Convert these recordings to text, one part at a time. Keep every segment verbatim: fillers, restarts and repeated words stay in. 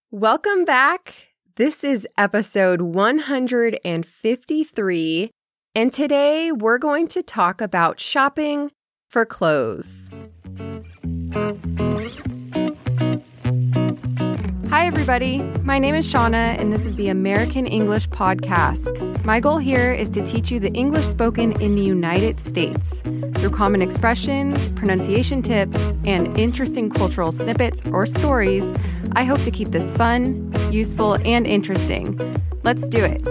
Welcome back. This is episode one hundred fifty-three, and today we're going to talk about shopping for clothes. Hi, everybody. My name is Shauna, and this is the American English Podcast. My goal here is to teach you the English spoken in the United States through common expressions, pronunciation tips, and interesting cultural snippets or stories. I hope to keep this fun, useful, and interesting. Let's do it.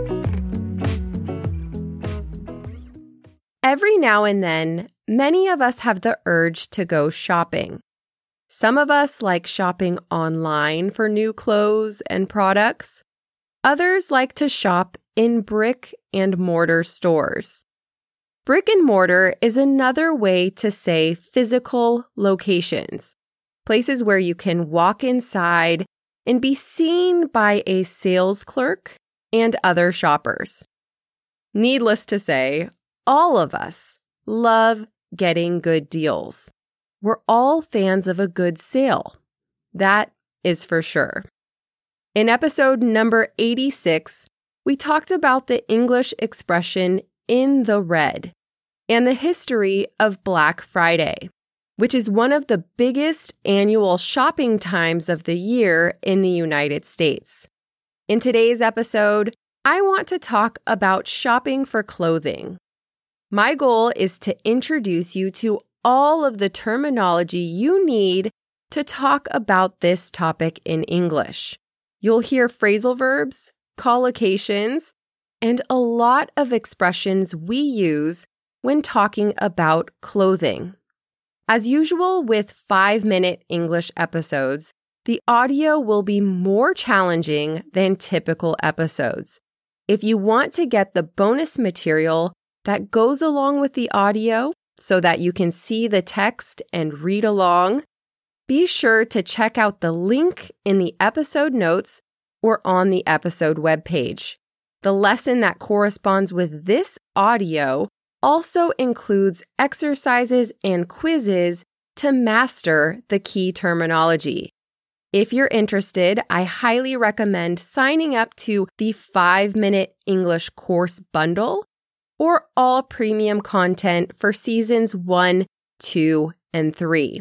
Every now and then, many of us have the urge to go shopping. Some of us like shopping online for new clothes and products. Others like to shop in brick and mortar stores. Brick and mortar is another way to say physical locations, places where you can walk inside and be seen by a sales clerk and other shoppers. Needless to say, all of us love getting good deals. We're all fans of a good sale. That is for sure. In episode number eighty-six, we talked about the English expression in the red and the history of Black Friday, which is one of the biggest annual shopping times of the year in the United States. In today's episode, I want to talk about shopping for clothing. My goal is to introduce you to all of the terminology you need to talk about this topic in English. You'll hear phrasal verbs, collocations, and a lot of expressions we use when talking about clothing. As usual with five-minute English episodes, the audio will be more challenging than typical episodes. If you want to get the bonus material that goes along with the audio so that you can see the text and read along, be sure to check out the link in the episode notes or on the episode webpage. The lesson that corresponds with this audio also includes exercises and quizzes to master the key terminology. If you're interested, I highly recommend signing up to the five-minute English course bundle or all premium content for seasons one, two, and three.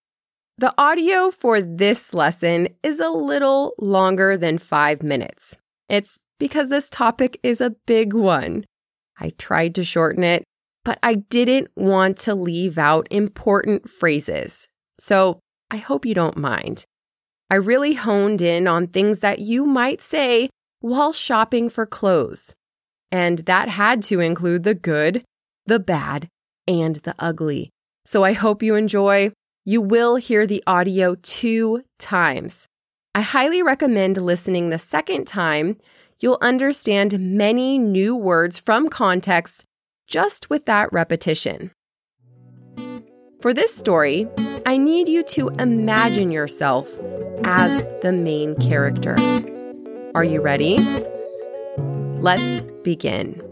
The audio for this lesson is a little longer than five minutes. It's because this topic is a big one. I tried to shorten it, but I didn't want to leave out important phrases. So I hope you don't mind. I really honed in on things that you might say while shopping for clothes. And that had to include the good, the bad, and the ugly. So I hope you enjoy. You will hear the audio two times. I highly recommend listening the second time. You'll understand many new words from context just with that repetition. For this story, I need you to imagine yourself as the main character. Are you ready? Let's begin.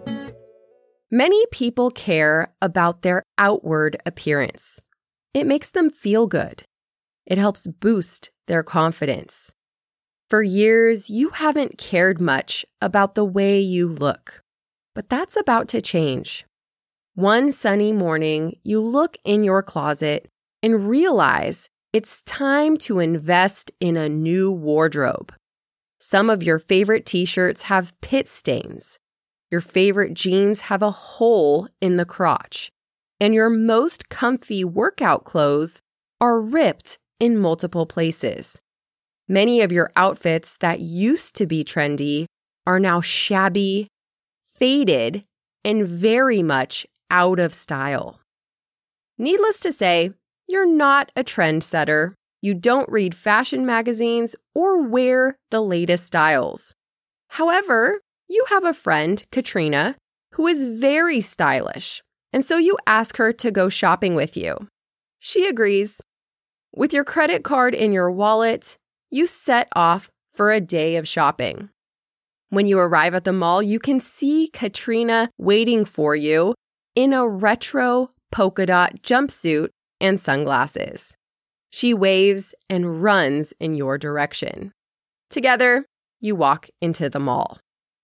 Many people care about their outward appearance. It makes them feel good. It helps boost their confidence. For years, you haven't cared much about the way you look, but that's about to change. One sunny morning, you look in your closet and realize it's time to invest in a new wardrobe. Some of your favorite t-shirts have pit stains. Your favorite jeans have a hole in the crotch. And your most comfy workout clothes are ripped in multiple places. Many of your outfits that used to be trendy are now shabby, faded, and very much out of style. Needless to say, you're not a trendsetter. You don't read fashion magazines or wear the latest styles. However, you have a friend, Katrina, who is very stylish, and so you ask her to go shopping with you. She agrees. With your credit card in your wallet, you set off for a day of shopping. When you arrive at the mall, you can see Katrina waiting for you in a retro polka dot jumpsuit and sunglasses. She waves and runs in your direction. Together, you walk into the mall.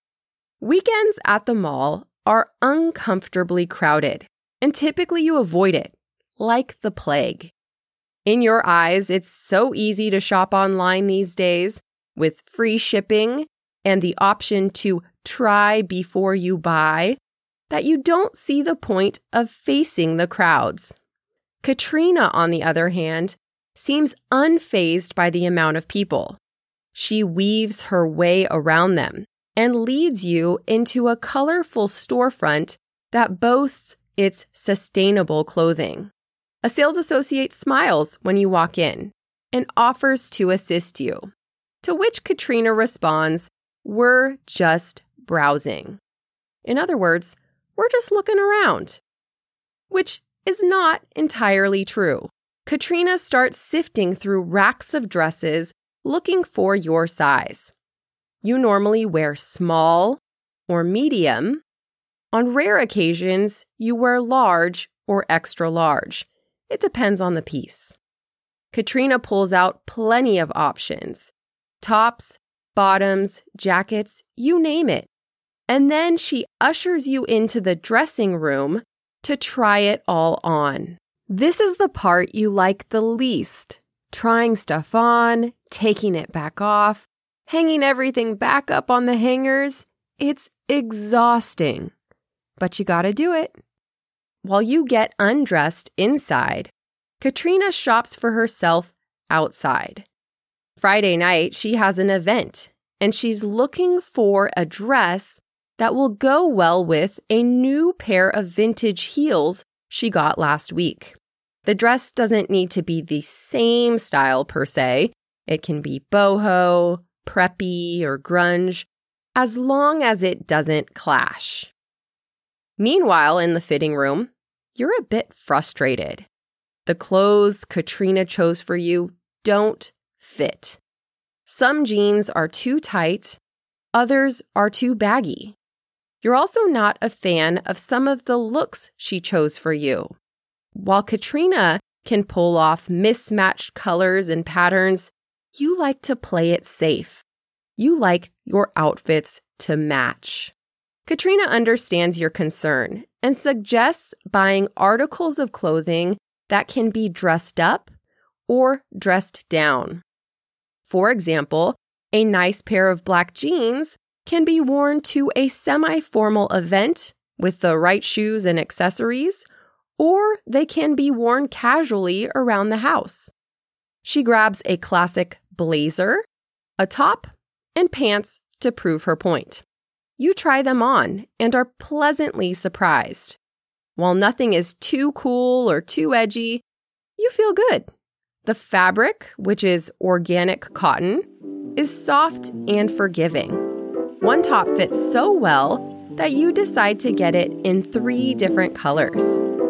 Weekends at the mall are uncomfortably crowded, and typically you avoid it, like the plague. In your eyes, it's so easy to shop online these days with free shipping and the option to try before you buy that you don't see the point of facing the crowds. Katrina, on the other hand, seems unfazed by the amount of people. She weaves her way around them and leads you into a colorful storefront that boasts its sustainable clothing. A sales associate smiles when you walk in and offers to assist you, to which Katrina responds, "We're just browsing." In other words, we're just looking around, which is not entirely true. Katrina starts sifting through racks of dresses looking for your size. You normally wear small or medium. On rare occasions, you wear large or extra large. It depends on the piece. Katrina pulls out plenty of options. Tops, bottoms, jackets, you name it. And then she ushers you into the dressing room to try it all on. This is the part you like the least. Trying stuff on, taking it back off, hanging everything back up on the hangers. It's exhausting. But you gotta do it. While you get undressed inside, Katrina shops for herself outside. Friday night, she has an event, and she's looking for a dress that will go well with a new pair of vintage heels she got last week. The dress doesn't need to be the same style per se. It can be boho, preppy, or grunge, as long as it doesn't clash. Meanwhile, in the fitting room, you're a bit frustrated. The clothes Katrina chose for you don't fit. Some jeans are too tight, others are too baggy. You're also not a fan of some of the looks she chose for you. While Katrina can pull off mismatched colors and patterns, you like to play it safe. You like your outfits to match. Katrina understands your concern and suggests buying articles of clothing that can be dressed up or dressed down. For example, a nice pair of black jeans can be worn to a semi-formal event with the right shoes and accessories, or they can be worn casually around the house. She grabs a classic blazer, a top, and pants to prove her point. You try them on and are pleasantly surprised. While nothing is too cool or too edgy, you feel good. The fabric, which is organic cotton, is soft and forgiving. One top fits so well that you decide to get it in three different colors.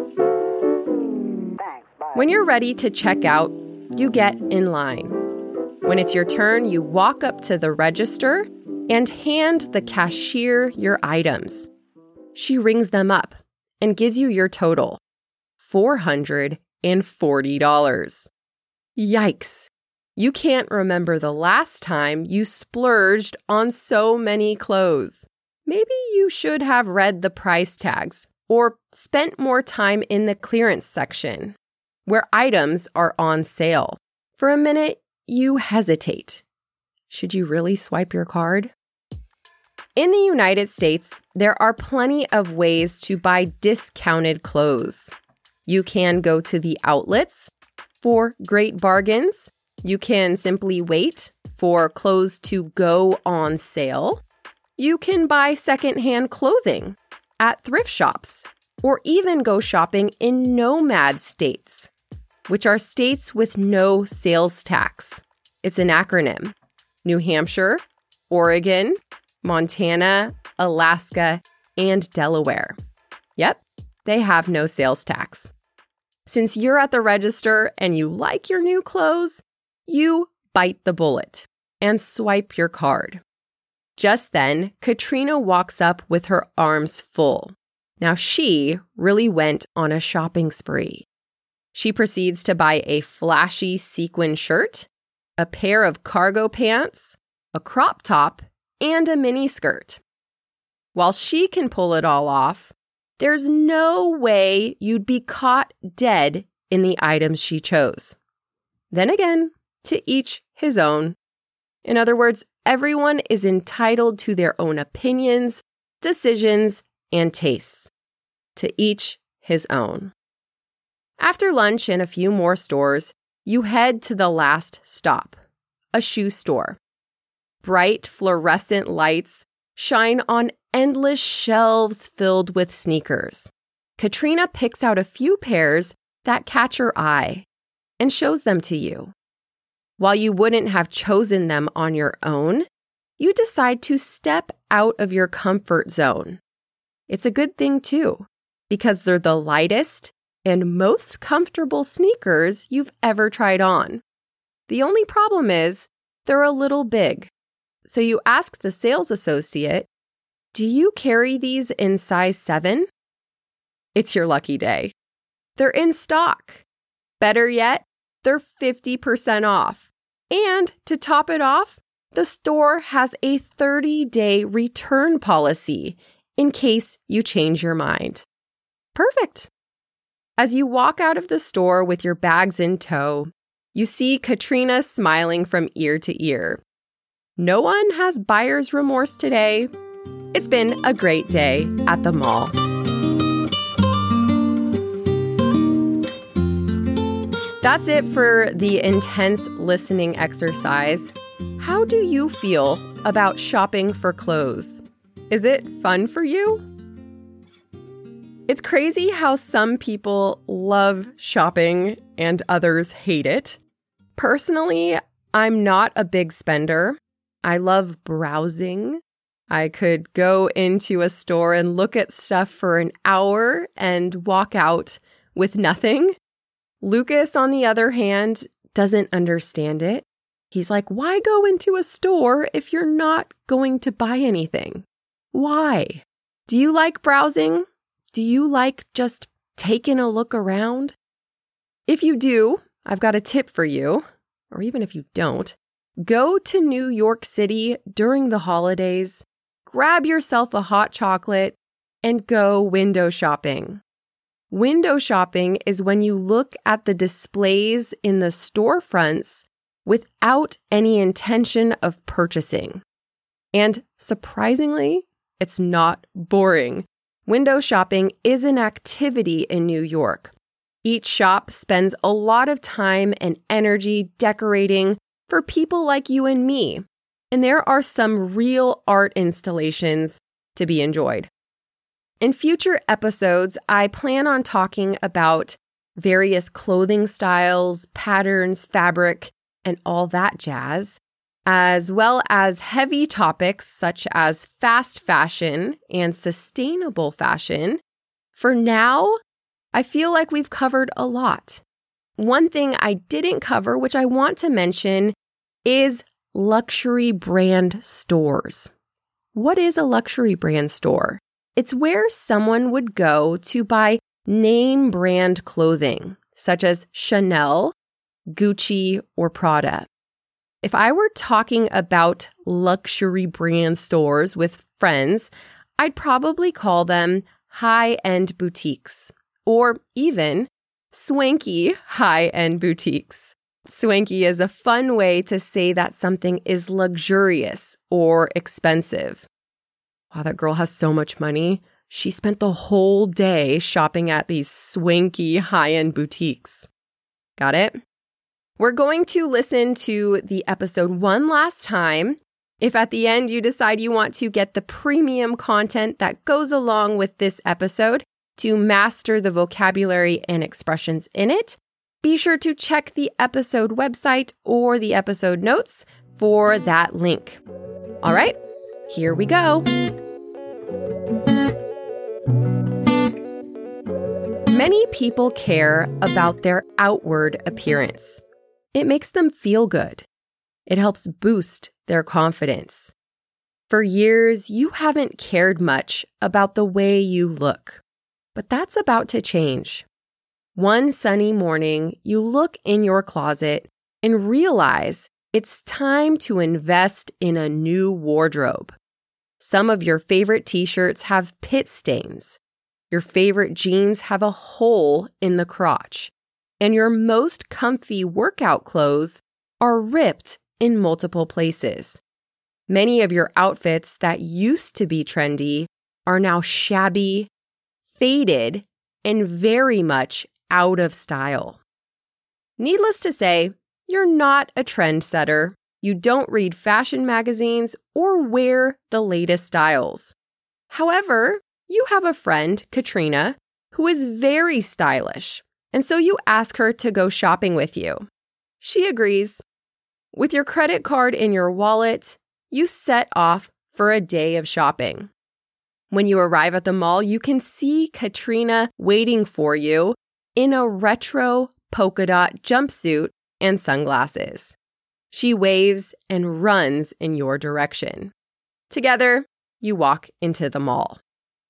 When you're ready to check out, you get in line. When it's your turn, you walk up to the register and hand the cashier your items. She rings them up and gives you your total, four hundred forty dollars. Yikes! You can't remember the last time you splurged on so many clothes. Maybe you should have read the price tags or spent more time in the clearance section, where items are on sale. For a minute, you hesitate. Should you really swipe your card? In the United States, there are plenty of ways to buy discounted clothes. You can go to the outlets for great bargains. You can simply wait for clothes to go on sale. You can buy secondhand clothing at thrift shops, or even go shopping in nomad states, which are states with no sales tax. It's an acronym. New Hampshire, Oregon, Montana, Alaska, and Delaware. Yep, they have no sales tax. Since you're at the register and you like your new clothes, you bite the bullet and swipe your card. Just then, Katrina walks up with her arms full. Now she really went on a shopping spree. She proceeds to buy a flashy sequin shirt, a pair of cargo pants, a crop top, and a mini skirt. While she can pull it all off, there's no way you'd be caught dead in the items she chose. Then again, to each his own. In other words, everyone is entitled to their own opinions, decisions, and tastes. To each his own. After lunch and a few more stores, you head to the last stop, a shoe store. Bright fluorescent lights shine on endless shelves filled with sneakers. Katrina picks out a few pairs that catch her eye and shows them to you. While you wouldn't have chosen them on your own, you decide to step out of your comfort zone. It's a good thing too, because they're the lightest and most comfortable sneakers you've ever tried on. The only problem is they're a little big. So you ask the sales associate, "Do you carry these in size seven? It's your lucky day. They're in stock. Better yet, they're fifty percent off. And to top it off, the store has a thirty-day return policy in case you change your mind." Perfect. As you walk out of the store with your bags in tow, you see Katrina smiling from ear to ear. No one has buyer's remorse today. It's been a great day at the mall. That's it for the intense listening exercise. How do you feel about shopping for clothes? Is it fun for you? It's crazy how some people love shopping and others hate it. Personally, I'm not a big spender. I love browsing. I could go into a store and look at stuff for an hour and walk out with nothing. Lucas, on the other hand, doesn't understand it. He's like, why go into a store if you're not going to buy anything? Why? Do you like browsing? Do you like just taking a look around? If you do, I've got a tip for you. Or even if you don't, go to New York City during the holidays, grab yourself a hot chocolate, and go window shopping. Window shopping is when you look at the displays in the storefronts without any intention of purchasing. And surprisingly, it's not boring. Window shopping is an activity in New York. Each shop spends a lot of time and energy decorating for people like you and me, and there are some real art installations to be enjoyed. In future episodes, I plan on talking about various clothing styles, patterns, fabric, and all that jazz, as well as heavy topics such as fast fashion and sustainable fashion. For now, I feel like we've covered a lot. One thing I didn't cover, which I want to mention, is luxury brand stores. What is a luxury brand store? It's where someone would go to buy name brand clothing, such as Chanel, Gucci, or Prada. If I were talking about luxury brand stores with friends, I'd probably call them high-end boutiques, or even swanky high-end boutiques. Swanky is a fun way to say that something is luxurious or expensive. Wow, that girl has so much money. She spent the whole day shopping at these swanky high-end boutiques. Got it? We're going to listen to the episode one last time. If at the end you decide you want to get the premium content that goes along with this episode to master the vocabulary and expressions in it, be sure to check the episode website or the episode notes for that link. All right, here we go. Many people care about their outward appearance. It makes them feel good. It helps boost their confidence. For years, you haven't cared much about the way you look, but that's about to change. One sunny morning, you look in your closet and realize it's time to invest in a new wardrobe. Some of your favorite t-shirts have pit stains. Your favorite jeans have a hole in the crotch. And your most comfy workout clothes are ripped in multiple places. Many of your outfits that used to be trendy are now shabby, faded, and very much out of style. Needless to say, you're not a trendsetter. You don't read fashion magazines or wear the latest styles. However, you have a friend, Katrina, who is very stylish, and so you ask her to go shopping with you. She agrees. With your credit card in your wallet, you set off for a day of shopping. When you arrive at the mall, you can see Katrina waiting for you in a retro polka dot jumpsuit and sunglasses. She waves and runs in your direction. Together, you walk into the mall.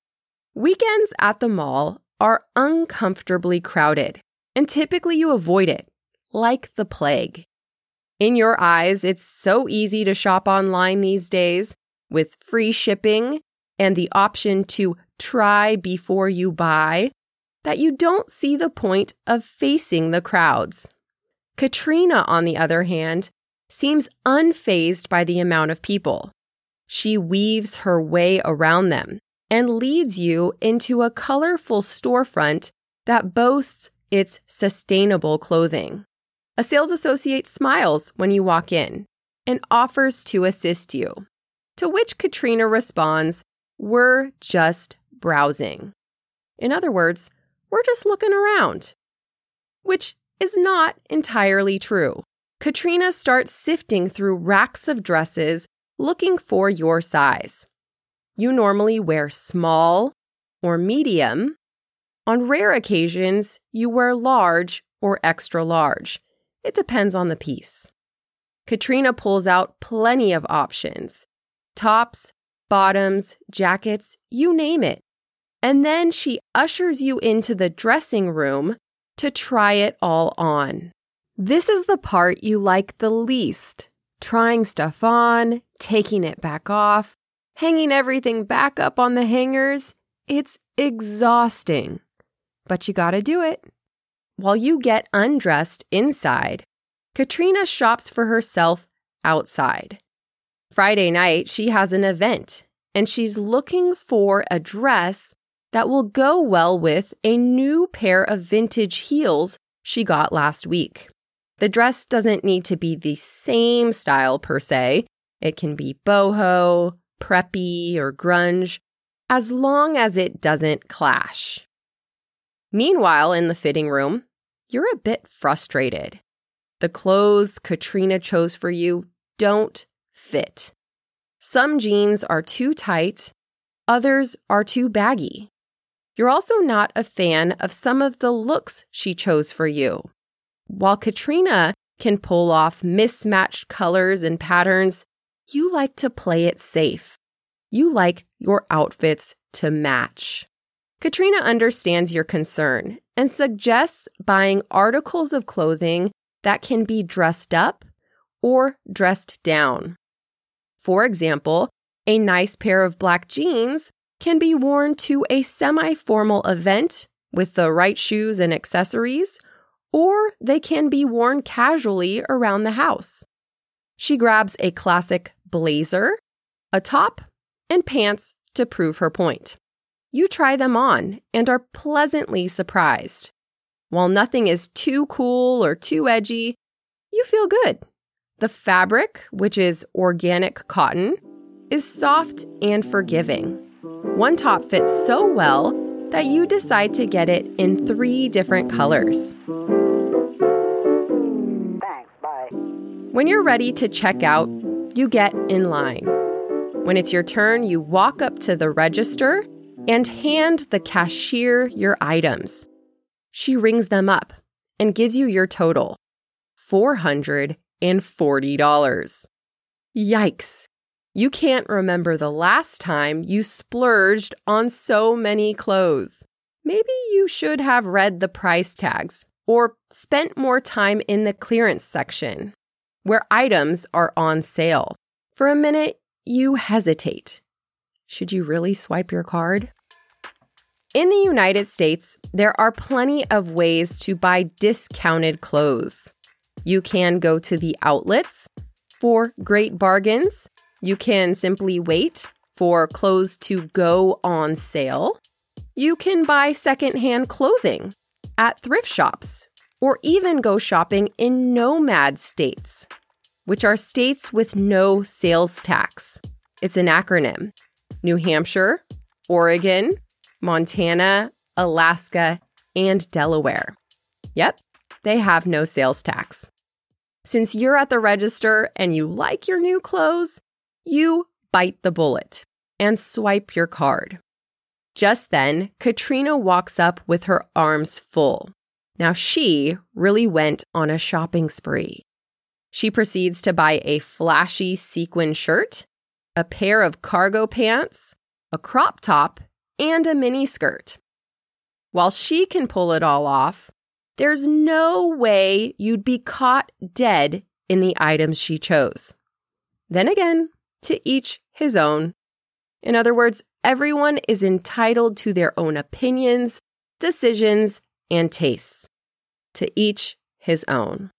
Weekends at the mall are uncomfortably crowded, and typically you avoid it, like the plague. In your eyes, it's so easy to shop online these days, with free shipping and the option to try before you buy, that you don't see the point of facing the crowds. Katrina, on the other hand, seems unfazed by the amount of people. She weaves her way around them and leads you into a colorful storefront that boasts its sustainable clothing. A sales associate smiles when you walk in and offers to assist you, to which Katrina responds, "We're just browsing." In other words, we're just looking around, which is not entirely true. Katrina starts sifting through racks of dresses looking for your size. You normally wear small or medium. On rare occasions, you wear large or extra large. It depends on the piece. Katrina pulls out plenty of options. Tops, bottoms, jackets, you name it. And then she ushers you into the dressing room to try it all on. This is the part you like the least. Trying stuff on, taking it back off, hanging everything back up on the hangers. It's exhausting. But you gotta do it. While you get undressed inside, Katrina shops for herself outside. Friday night, she has an event, and she's looking for a dress that will go well with a new pair of vintage heels she got last week. The dress doesn't need to be the same style per se. It can be boho, preppy, or grunge, as long as it doesn't clash. Meanwhile, in the fitting room, you're a bit frustrated. The clothes Katrina chose for you don't fit. Some jeans are too tight, others are too baggy. You're also not a fan of some of the looks she chose for you. While Katrina can pull off mismatched colors and patterns, you like to play it safe. You like your outfits to match. Katrina understands your concern and suggests buying articles of clothing that can be dressed up or dressed down. For example, a nice pair of black jeans can be worn to a semi-formal event with the right shoes and accessories, or they can be worn casually around the house. She grabs a classic blazer, a top, and pants to prove her point. You try them on and are pleasantly surprised. While nothing is too cool or too edgy, you feel good. The fabric, which is organic cotton, is soft and forgiving. One top fits so well that you decide to get it in three different colors. Thanks, bye. When you're ready to check out, you get in line. When it's your turn, you walk up to the register and hand the cashier your items. She rings them up and gives you your total, four hundred forty dollars. Yikes! You can't remember the last time you splurged on so many clothes. Maybe you should have read the price tags or spent more time in the clearance section. where items are on sale. For a minute, you hesitate. Should you really swipe your card? In the United States, there are plenty of ways to buy discounted clothes. You can go to the outlets for great bargains. You can simply wait for clothes to go on sale. You can buy secondhand clothing at thrift shops, or even go shopping in nomad states, which are states with no sales tax. It's an acronym. New Hampshire, Oregon, Montana, Alaska, and Delaware. Yep, they have no sales tax. Since you're at the register and you like your new clothes, you bite the bullet and swipe your card. Just then, Katrina walks up with her arms full. Now she really went on a shopping spree. She proceeds to buy a flashy sequin shirt, a pair of cargo pants, a crop top, and a mini skirt. While she can pull it all off, there's no way you'd be caught dead in the items she chose. Then again, to each his own. In other words, everyone is entitled to their own opinions, decisions, and tastes. To each his own.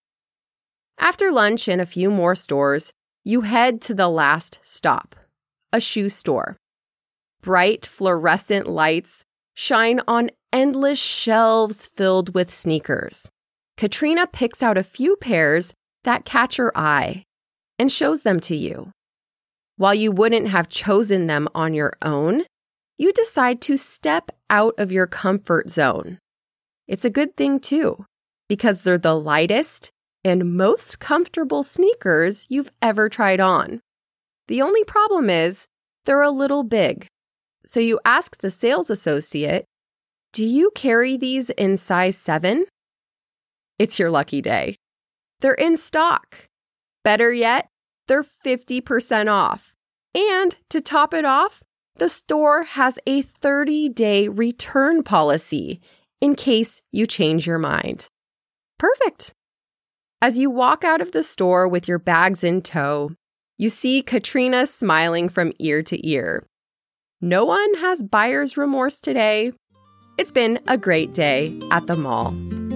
After lunch and a few more stores, you head to the last stop, a shoe store. Bright fluorescent lights shine on endless shelves filled with sneakers. Katrina picks out a few pairs that catch her eye and shows them to you. While you wouldn't have chosen them on your own, you decide to step out of your comfort zone. It's a good thing too, because they're the lightest and most comfortable sneakers you've ever tried on. The only problem is they're a little big. So you ask the sales associate, "Do you carry these in size seven? It's your lucky day. They're in stock. Better yet, they're fifty percent off. And to top it off, the store has a thirty-day return policy in case you change your mind. Perfect. As you walk out of the store with your bags in tow, you see Katrina smiling from ear to ear. No one has buyer's remorse today. It's been a great day at the mall.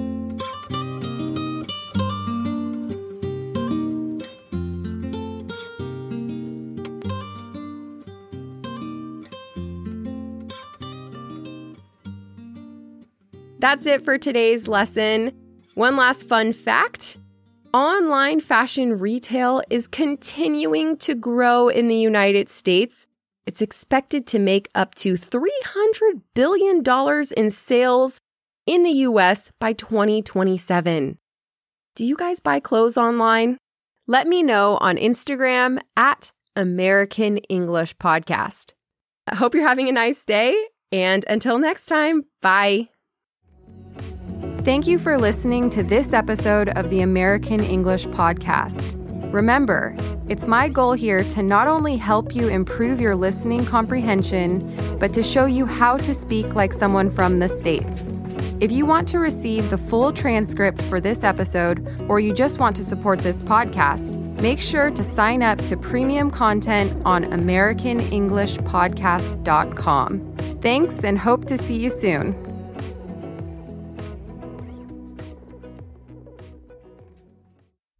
That's it for today's lesson. One last fun fact. Online fashion retail is continuing to grow in the United States. It's expected to make up to three hundred billion dollars in sales in the U S by twenty twenty-seven. Do you guys buy clothes online? Let me know on Instagram at American English Podcast. I hope you're having a nice day, and until next time, bye. Thank you for listening to this episode of the American English Podcast. Remember, it's my goal here to not only help you improve your listening comprehension, but to show you how to speak like someone from the States. If you want to receive the full transcript for this episode, or you just want to support this podcast, make sure to sign up to premium content on american english podcast dot com. Thanks, and hope to see you soon.